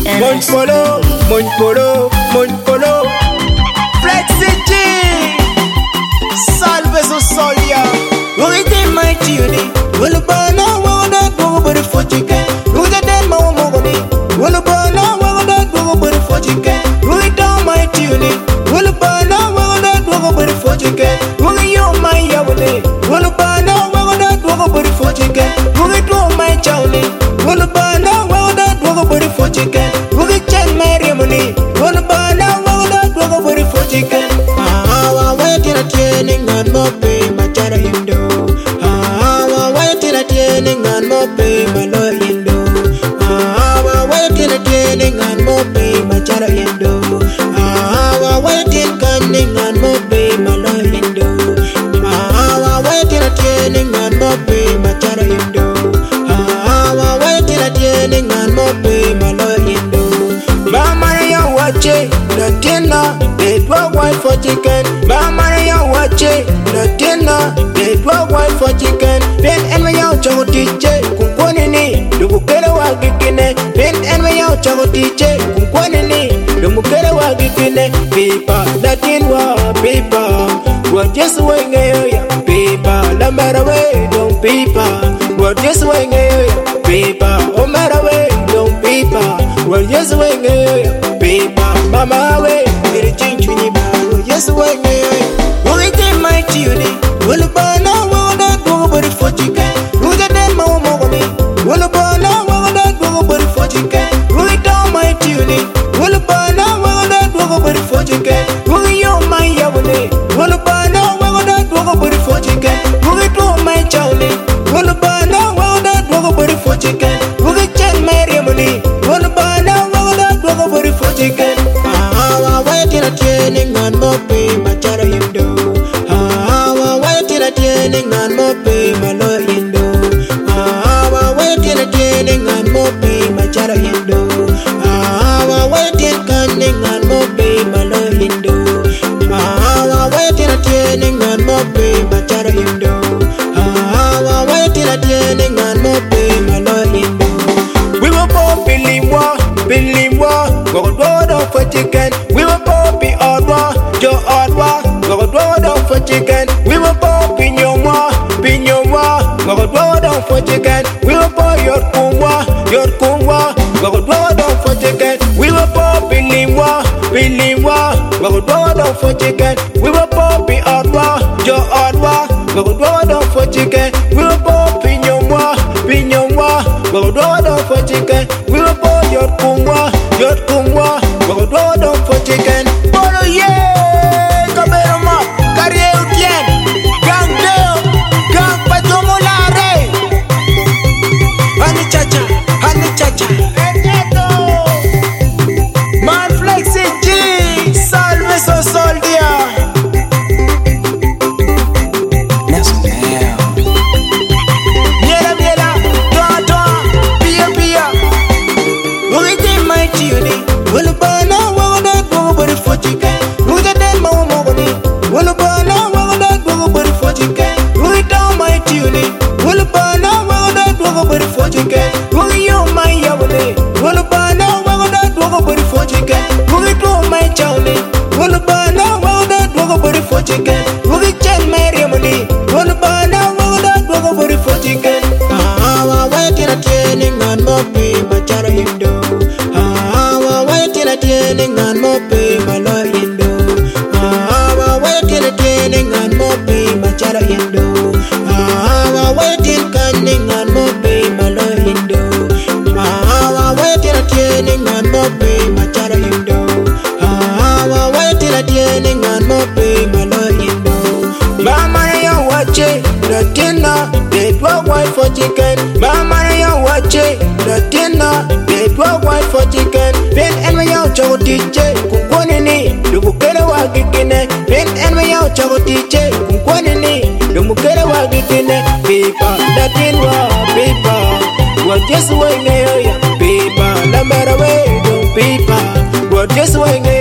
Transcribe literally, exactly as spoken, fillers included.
Mon polo, mon polo, mon polo. Flexi G, salve so solia. We did my tune. Will burn a world that go over the foot chicken. We did that more money. Will burn a world that go over the foot chicken. We don't my tune. Will burn a world that go over the foot chicken. Will you my yawny? Will burn a world that go over the foot chicken. Will it do my chowny? Will burn a world that go over the foot chicken. Will it check my money? Will burn a world that go over the foot chicken. Ah, I'm waiting at training and more pay my chara Hindu. Training and more pay my lawyer Hindu. Ah, we're waiting a training and more pay my chara Hindu. Ah, we're waiting cunning and more pay my lawyer Hindu. Ah, we're waiting a training and more pay my chara Hindu. Ah, we're waiting a training and more pay my lawyer Hindu. Mama, you watch it, the dinner, they dwell white for chicken. Mama, you watch it, the dinner, they dwell white for chicken. Ben and me out chago teacher, kumpone ni, dumukere wa gikine. Ben and me out chago teacher, kumpone ni, dumukere wa gikine. Pipa, Latin wa pipa, what just wing ya, pipa, la maraway, don't pipa, what just wing ya, pipa, oh maraway, don't pipa, what just wing ya, pipa, mama away, very change when you buy, just wing ya. Only thing my tune, will burn a world that go over the foot chicken. Who's a dead more money? Will burn a world that go over the foot chicken. Will it down my tune? Will burn a world that go over the foot chicken. Will you my yawny? Will burn a world that go over the foot chicken. Will it do my chowny? Will burn a world that go over the foot chicken. Will it check my money? Will burn a world that go over the foot chicken. Ah, I'm waiting a training and more pay my chara Hindu. Training and more pay my lawyer Hindu. Ah, we're waiting a training and more pay my chara Hindu. Ah, we're waiting cunning and more pay my lawyer Hindu. Ah, we're waiting a training and more pay my chara Hindu. Ah, we're waiting a training and more pay my lawyer Hindu. We were born believe what, believe what, go go down for chicken. We were born be odd one, Joe odd one, go go down for chicken. We were born Go go down for chicken. We will pour your kumwa, your kumwa. Go go down for chicken. We will pour bilimwa, bilimwa. Go go down for chicken. We will pour be odwa, your odwa. Go go down for chicken. We will pour pinyomwa, pinyomwa. Go go down for chicken. We will pour your kumwa, your kumwa. Go go down for chicken. Polo yeah, kamerama, carrier utien, gang deo, gang patomo. Honey chacha, honey chacha. Man Flexi G, salve so soldia. Miela miela, toa toa, pia pia. We did my tune. Will burn a world that go over the foot chicken. We got that more money. Will burn a world that go over the foot chicken. We down my tune. Will burn a world that go over the foot chicken. Will you my yawny? Will burn a world that go over the foot chicken. Will it do my chowny? Will burn a world that go over the foot chicken. Will it check my money? Will burn a world that go over the foot chicken. Ah, we're waiting a training and more pay my chara Hindu. Ah, we're waiting a training and more pay my lawyer Hindu. Ah, we're waiting a training and more pay my chara Hindu. Ah, we're waiting cunning and more pay my lawyer Hindu. Ah, we're waiting a training and more pay my chara Hindu. Ah, we're waiting a training and more pay my lawyer Hindu. Mama, you watch it, the dinner, they dwell white for chicken. Mama, you watch it, the dinner, they dwell white for chicken. Ben and me out chago teacher, kumpone ni, dumukere wa gikine. Ben and me out chago teacher, kumpone ni, dumukere wa gikine. Pipa, Latin wa pipa, what just wing ya, pipa, la maraway, don't pipa, what just wing